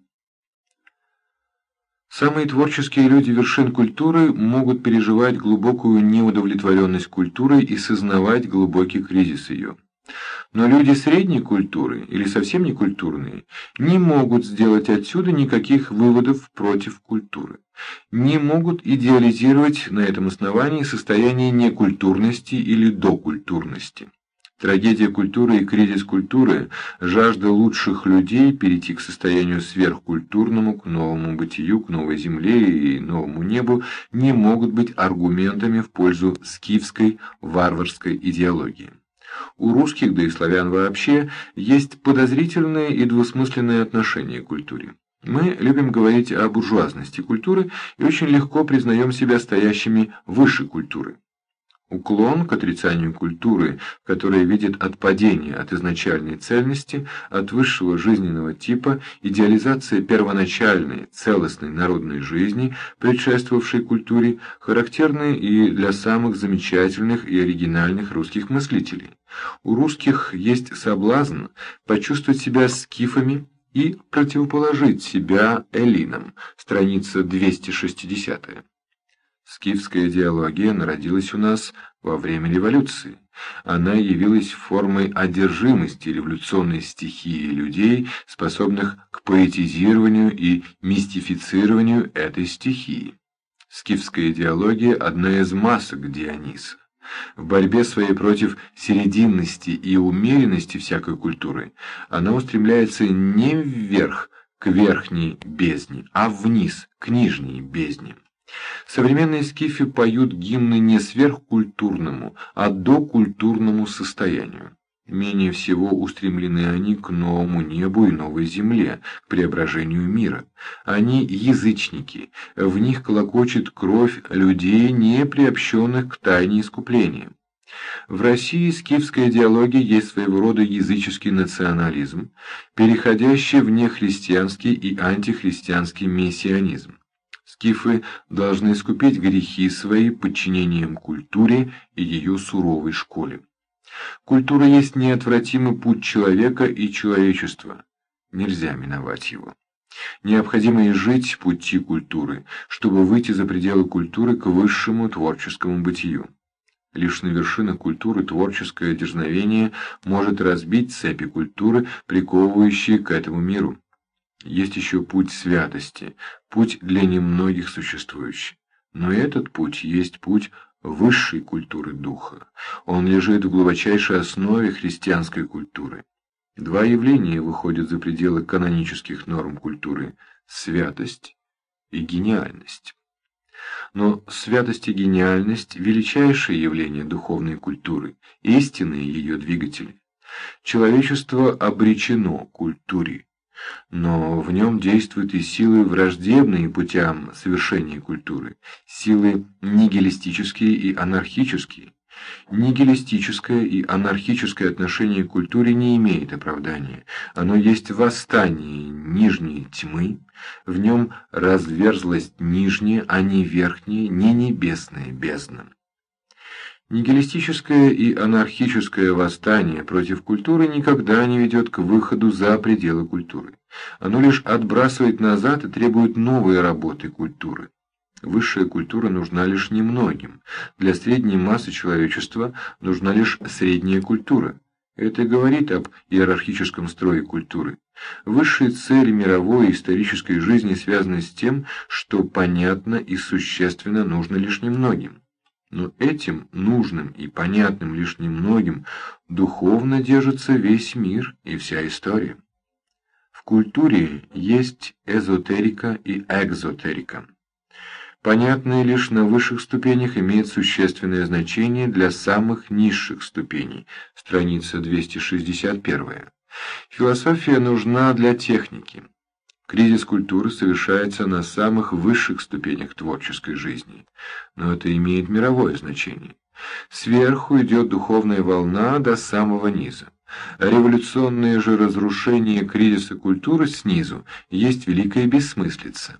Самые творческие люди вершин культуры могут переживать глубокую неудовлетворенность культурой и сознавать глубокий кризис ее. Но люди средней культуры или совсем не культурные не могут сделать отсюда никаких выводов против культуры, не могут идеализировать на этом основании состояние некультурности или докультурности. Трагедия культуры и кризис культуры, жажда лучших людей перейти к состоянию сверхкультурному, к новому бытию, к новой земле и новому небу не могут быть аргументами в пользу скифской варварской идеологии. У русских, да и славян вообще, есть подозрительное и двусмысленное отношение к культуре. Мы любим говорить о буржуазности культуры и очень легко признаем себя стоящими выше культуры. Уклон к отрицанию культуры, которая видит отпадение от изначальной цельности, от высшего жизненного типа, идеализация первоначальной, целостной народной жизни, предшествовавшей культуре, характерны и для самых замечательных и оригинальных русских мыслителей. У русских есть соблазн почувствовать себя скифами и противоположить себя эллинам. Страница двести шестьдесят. Скифская идеология народилась у нас во время революции. Она явилась формой одержимости революционной стихии людей, способных к поэтизированию и мистифицированию этой стихии. Скифская идеология – одна из масок Диониса. В борьбе своей против серединности и умеренности всякой культуры она устремляется не вверх, к верхней бездне, а вниз, к нижней бездне. Современные скифы поют гимны не сверхкультурному, а докультурному состоянию. Менее всего устремлены они к новому небу и новой земле, к преображению мира. Они язычники, в них клокочет кровь людей, не приобщенных к тайне искупления. В России скифская идеология есть своего рода языческий национализм, переходящий в нехристианский и антихристианский мессианизм. Скифы должны искупить грехи свои подчинением культуре и ее суровой школе. Культура есть неотвратимый путь человека и человечества. Нельзя миновать его. Необходимо и жить пути культуры, чтобы выйти за пределы культуры к высшему творческому бытию. Лишь на вершинах культуры творческое дерзновение может разбить цепи культуры, приковывающие к этому миру. Есть еще путь святости, путь для немногих существующий. Но этот путь есть путь высшей культуры духа. Он лежит в глубочайшей основе христианской культуры. Два явления выходят за пределы канонических норм культуры – святость и гениальность. Но святость и гениальность – величайшее явление духовной культуры, истинные ее двигатели. Человечество обречено культуре, но в нем действуют и силы, враждебные путям совершения культуры, силы нигилистические и анархические. Нигилистическое и анархическое отношение к культуре не имеет оправдания. Оно есть восстание нижней тьмы, в нем разверзлась нижняя, а не верхняя, не небесная бездна. Нигилистическое и анархическое восстание против культуры никогда не ведет к выходу за пределы культуры. Оно лишь отбрасывает назад и требует новой работы культуры. Высшая культура нужна лишь немногим. Для средней массы человечества нужна лишь средняя культура. Это говорит об иерархическом строе культуры. Высшие цели мировой и исторической жизни связаны с тем, что понятно и существенно нужно лишь немногим. Но этим нужным и понятным лишь немногим духовно держится весь мир и вся история. В культуре есть эзотерика и экзотерика. Понятное лишь на высших ступенях имеет существенное значение для самых низших ступеней. Страница двести шестьдесят один. Философия нужна для техники. Кризис культуры совершается на самых высших ступенях творческой жизни, но это имеет мировое значение. Сверху идет духовная волна до самого низа. Революционное же разрушение кризиса культуры снизу есть великая бессмыслица.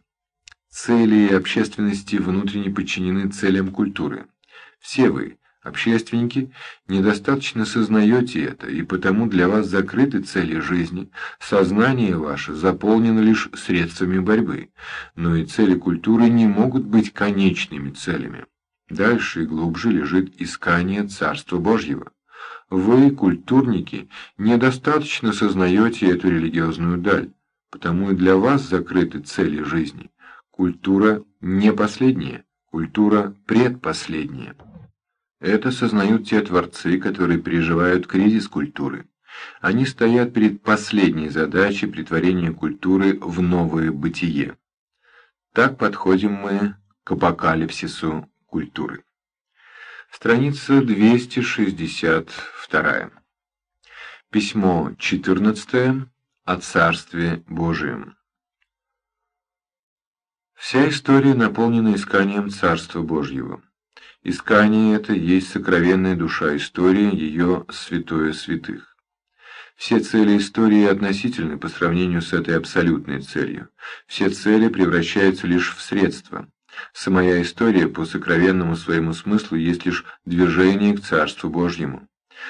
Цели общественности внутренне подчинены целям культуры. Все вы, общественники, недостаточно сознаете это, и потому для вас закрыты цели жизни, сознание ваше заполнено лишь средствами борьбы, но и цели культуры не могут быть конечными целями. Дальше и глубже лежит искание Царства Божьего. Вы, культурники, недостаточно сознаете эту религиозную даль, потому и для вас закрыты цели жизни. Культура не последняя, культура предпоследняя. Это сознают те творцы, которые переживают кризис культуры. Они стоят перед последней задачей претворения культуры в новое бытие. Так подходим мы к апокалипсису культуры. Страница двести шестьдесят два. Письмо четырнадцатое о Царстве Божием. Вся история наполнена исканием Царства Божьего. Искание это есть сокровенная душа истории, ее святое святых. Все цели истории относительны по сравнению с этой абсолютной целью. Все цели превращаются лишь в средства. Самая история по сокровенному своему смыслу есть лишь движение к Царству Божьему.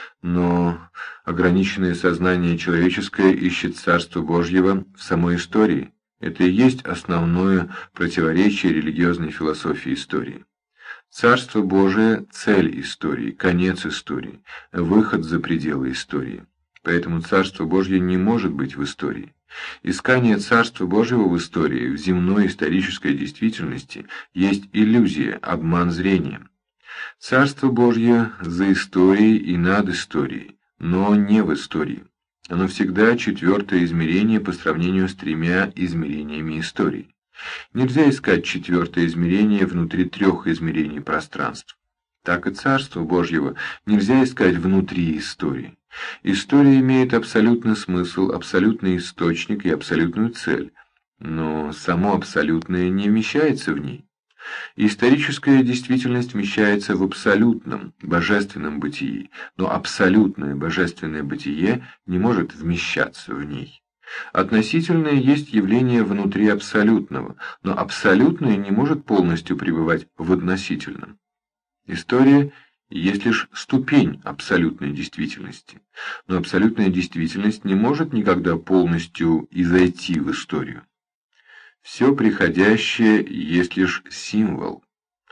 Но ограниченное сознание человеческое ищет Царство Божьего в самой истории. Это и есть основное противоречие религиозной философии истории. Царство Божие – цель истории, конец истории, выход за пределы истории. Поэтому Царство Божье не может быть в истории. Искание Царства Божьего в истории, в земной исторической действительности, есть иллюзия, обман зрения. Царство Божье за историей и над историей, но не в истории. Оно всегда четвертое измерение по сравнению с тремя измерениями истории. Нельзя искать четвертое измерение внутри трех измерений пространств. Так и Царство Божьего нельзя искать внутри истории. История имеет абсолютный смысл, абсолютный источник и абсолютную цель, но само абсолютное не вмещается в ней. Историческая действительность вмещается в абсолютном, божественном бытии, но абсолютное божественное бытие не может вмещаться в ней. Относительное есть явление внутри абсолютного, но абсолютное не может полностью пребывать в относительном. История есть лишь ступень абсолютной действительности, но абсолютная действительность не может никогда полностью изойти в историю. Все приходящее есть лишь символ.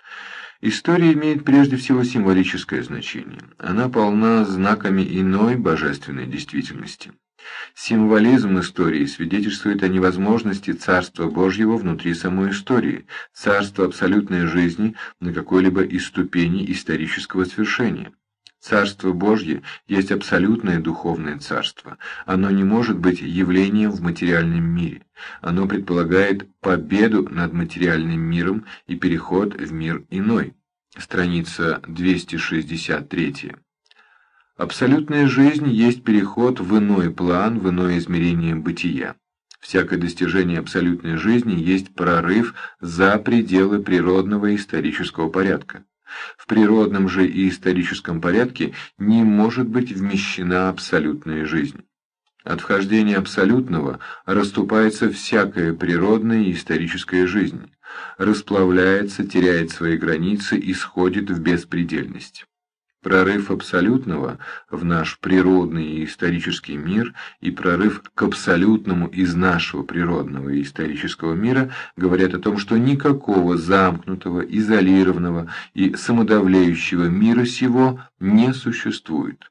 История имеет прежде всего символическое значение. Она полна знаками иной божественной действительности. Символизм истории свидетельствует о невозможности Царства Божьего внутри самой истории, царства абсолютной жизни на какой-либо из ступеней исторического свершения. Царство Божье есть абсолютное духовное царство. Оно не может быть явлением в материальном мире. Оно предполагает победу над материальным миром и переход в мир иной. Страница двести шестьдесят три. Абсолютная жизнь есть переход в иной план, в иное измерение бытия. Всякое достижение абсолютной жизни есть прорыв за пределы природного и исторического порядка. В природном же и историческом порядке не может быть вмещена абсолютная жизнь. От вхождения абсолютного расступается всякая природная и историческая жизнь, расплавляется, теряет свои границы и сходит в беспредельность. Прорыв абсолютного в наш природный и исторический мир и прорыв к абсолютному из нашего природного и исторического мира говорят о том, что никакого замкнутого, изолированного и самодавлеющего мира сего не существует.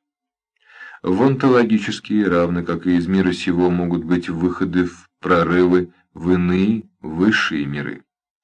В онтологические, равно как и из мира сего, могут быть выходы в прорывы в иные, высшие миры.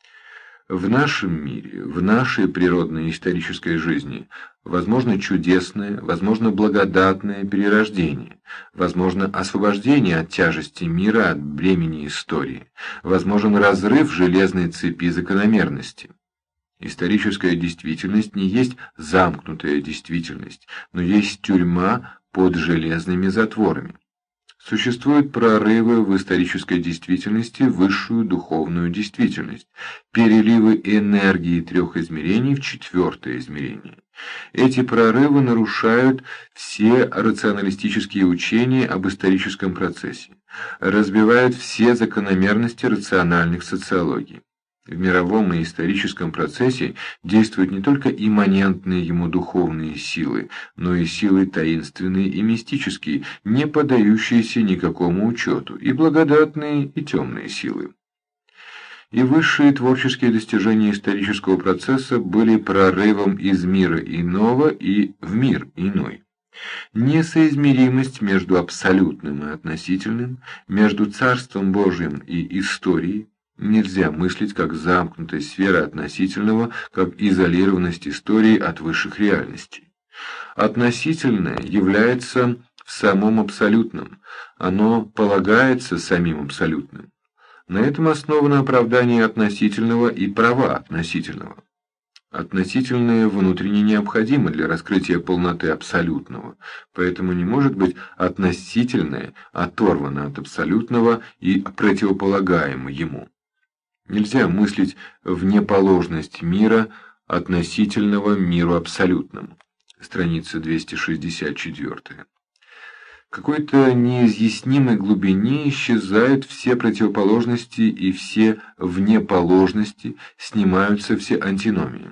В нашем мире, в нашей природной и исторической жизни возможно чудесное, возможно благодатное перерождение, возможно освобождение от тяжести мира, от бремени истории, возможен разрыв железной цепи закономерности. Историческая действительность не есть замкнутая действительность, но есть тюрьма под железными затворами. Существуют прорывы в исторической действительности в высшую духовную действительность, переливы энергии трех измерений в четвертое измерение. Эти прорывы нарушают все рационалистические учения об историческом процессе, разбивают все закономерности рациональных социологий. В мировом и историческом процессе действуют не только имманентные ему духовные силы, но и силы таинственные и мистические, не поддающиеся никакому учету, и благодатные, и темные силы. И высшие творческие достижения исторического процесса были прорывом из мира иного и в мир иной. Несоизмеримость между абсолютным и относительным, между Царством Божиим и историей, нельзя мыслить как замкнутая сфера относительного, как изолированность истории от высших реальностей. Относительное является в самом абсолютном, оно полагается самим абсолютным. На этом основано оправдание относительного и права относительного. Относительное внутренне необходимо для раскрытия полноты абсолютного, поэтому не может быть относительное оторвано от абсолютного и противополагаемо ему. Нельзя мыслить внеположность мира относительного миру абсолютному. Страница двести шестьдесят четыре. В какой-то неизъяснимой глубине исчезают все противоположности и все внеположности, снимаются все антиномии.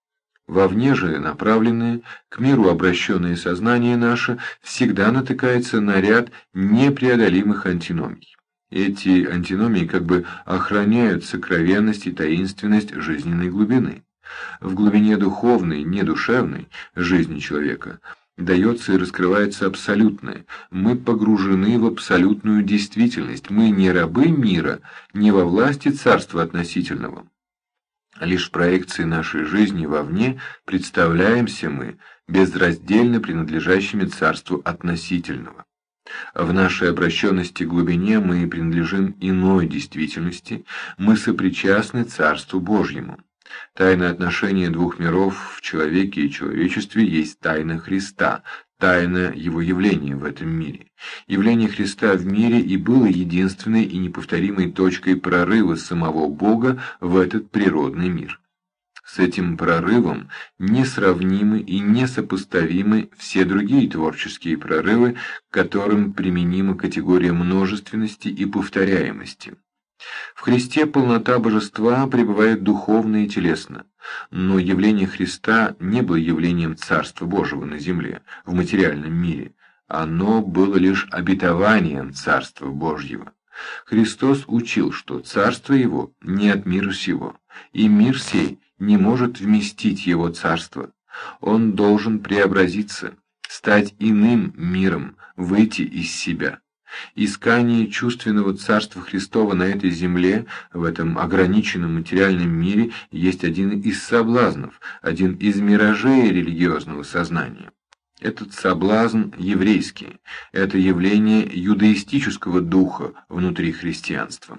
Вовне же направленное, к миру обращенное сознание наше всегда натыкается на ряд непреодолимых антиномий. Эти антиномии как бы охраняют сокровенность и таинственность жизненной глубины. В глубине духовной, недушевной жизни человека дается и раскрывается абсолютное. Мы погружены в абсолютную действительность. Мы не рабы мира, не во власти царства относительного. Лишь в проекции нашей жизни вовне представляемся мы безраздельно принадлежащими царству относительного. В нашей обращенности к глубине мы принадлежим иной действительности, мы сопричастны Царству Божьему. Тайна отношения двух миров в человеке и человечестве есть тайна Христа, тайна Его явления в этом мире. Явление Христа в мире и было единственной и неповторимой точкой прорыва самого Бога в этот природный мир. С этим прорывом несравнимы и несопоставимы все другие творческие прорывы, к которым применима категория множественности и повторяемости. В Христе полнота божества пребывает духовно и телесно, но явление Христа не было явлением Царства Божьего на земле, в материальном мире, оно было лишь обетованием Царства Божьего. Христос учил, что Царство Его не от мира сего, и мир сей не может вместить Его Царство. Он должен преобразиться, стать иным миром, выйти из себя. Искание чувственного Царства Христова на этой земле, в этом ограниченном материальном мире, есть один из соблазнов, один из миражей религиозного сознания. Этот соблазн еврейский, это явление юдаистического духа внутри христианства.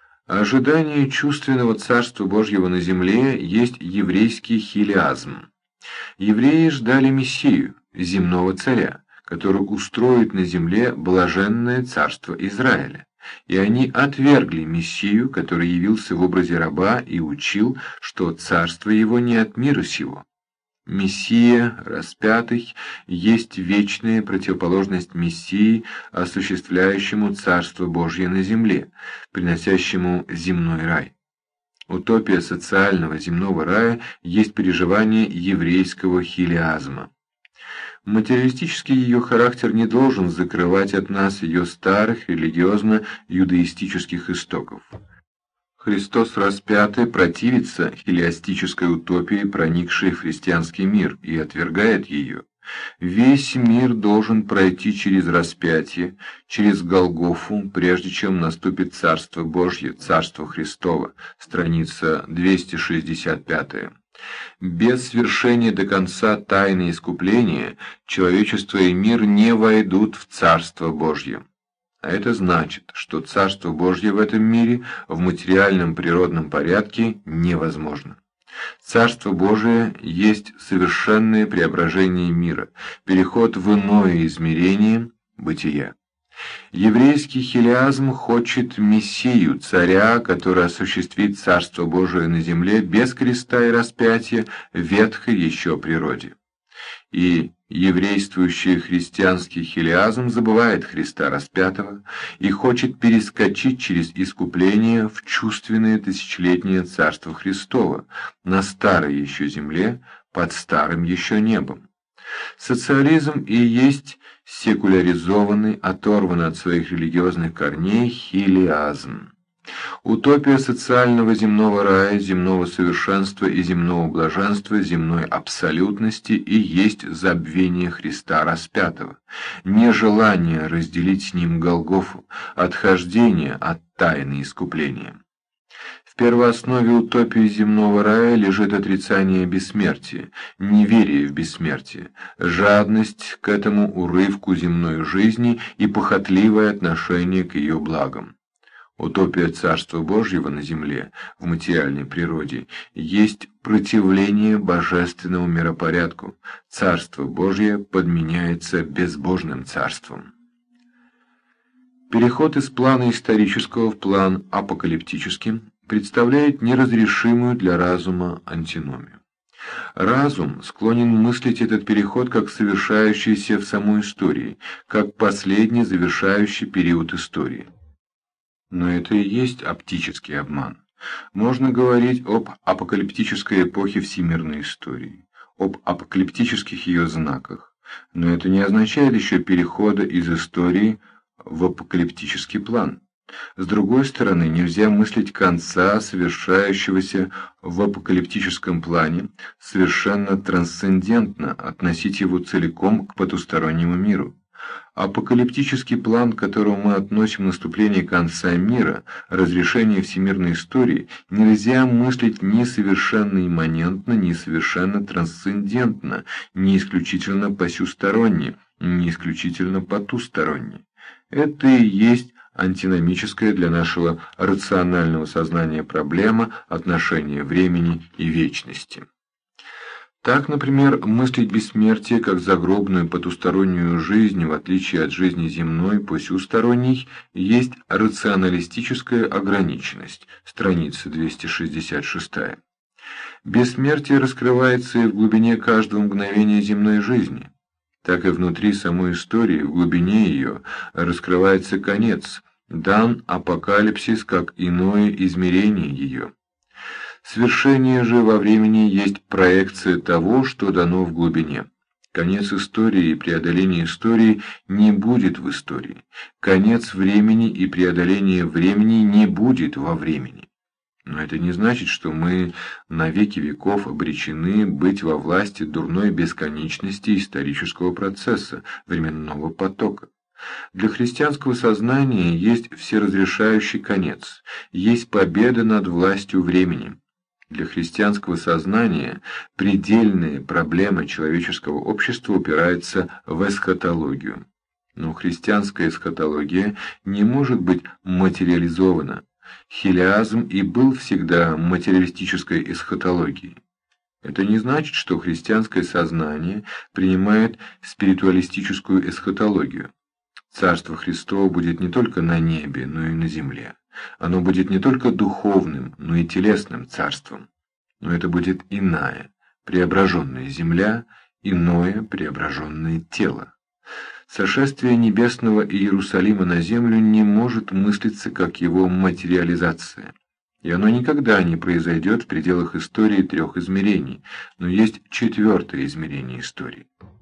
Ожидание чувственного Царства Божьего на земле есть еврейский хилиазм. Евреи ждали Мессию, земного царя, который устроит на земле блаженное царство Израиля. И они отвергли Мессию, который явился в образе раба и учил, что царство его не от мира сего. Мессия, распятый, есть вечная противоположность Мессии, осуществляющему Царство Божье на земле, приносящему земной рай. Утопия социального земного рая есть переживание еврейского хилиазма. Материалистический ее характер не должен закрывать от нас ее старых религиозно-юдаистических истоков. Христос распятый противится хилиастической утопии, проникшей в христианский мир, и отвергает ее. Весь мир должен пройти через распятие, через Голгофу, прежде чем наступит Царство Божье, Царство Христово, страница двести шестьдесят пять. Без свершения до конца тайны искупления человечество и мир не войдут в Царство Божье. А это значит, что Царство Божье в этом мире в материальном природном порядке невозможно. Царство Божие есть совершенное преображение мира, переход в иное измерение бытия. Еврейский хилиазм хочет Мессию, царя, который осуществит Царство Божие на земле без креста и распятия в ветхой еще природе. И еврействующий христианский хилиазм забывает Христа распятого и хочет перескочить через искупление в чувственное тысячелетнее Царство Христово, на старой еще земле, под старым еще небом. Социализм и есть секуляризованный, оторванный от своих религиозных корней хилиазм. Утопия социального земного рая, земного совершенства и земного блаженства, земной абсолютности и есть забвение Христа распятого, нежелание разделить с ним Голгофу, отхождение от тайны искупления. В первооснове утопии земного рая лежит отрицание бессмертия, неверие в бессмертие, жадность к этому урывку земной жизни и похотливое отношение к ее благам. Утопия Царства Божьего на земле, в материальной природе, есть противление божественному миропорядку. Царство Божье подменяется безбожным царством. Переход из плана исторического в план апокалиптический представляет неразрешимую для разума антиномию. Разум склонен мыслить этот переход как совершающийся в самой истории, как последний завершающий период истории. Но это и есть оптический обман. Можно говорить об апокалиптической эпохе всемирной истории, об апокалиптических ее знаках, но это не означает еще перехода из истории в апокалиптический план. С другой стороны, нельзя мыслить конца, совершающегося в апокалиптическом плане, совершенно трансцендентно, относить его целиком к потустороннему миру. Апокалиптический план, к которому мы относим наступление конца мира, разрешение всемирной истории, нельзя мыслить ни совершенно имманентно, ни совершенно трансцендентно, ни исключительно посюсторонне, ни исключительно потусторонне. Это и есть антиномическая для нашего рационального сознания проблема отношения времени и вечности. Так, например, мыслить бессмертие как загробную потустороннюю жизнь, в отличие от жизни земной посюсторонней, есть рационалистическая ограниченность, страница двести шестьдесят шесть. Бессмертие раскрывается и в глубине каждого мгновения земной жизни. Так и внутри самой истории, в глубине ее, раскрывается конец, дан апокалипсис как иное измерение ее. Свершение же во времени есть проекция того, что дано в глубине. Конец истории и преодоление истории не будет в истории. Конец времени и преодоление времени не будет во времени. Но это не значит, что мы на веки веков обречены быть во власти дурной бесконечности исторического процесса, временного потока. Для христианского сознания есть всеразрешающий конец, есть победа над властью времени. Для христианского сознания предельная проблема человеческого общества упирается в эсхатологию. Но христианская эсхатология не может быть материализована. Хилиазм и был всегда материалистической эсхатологией. Это не значит, что христианское сознание принимает спиритуалистическую эсхатологию. Царство Христово будет не только на небе, но и на земле. Оно будет не только духовным, но и телесным царством. Но это будет иная, преображенная земля, иное преображенное тело. Сошествие небесного Иерусалима на землю не может мыслиться как его материализация. И оно никогда не произойдет в пределах истории трех измерений, но есть четвертое измерение истории.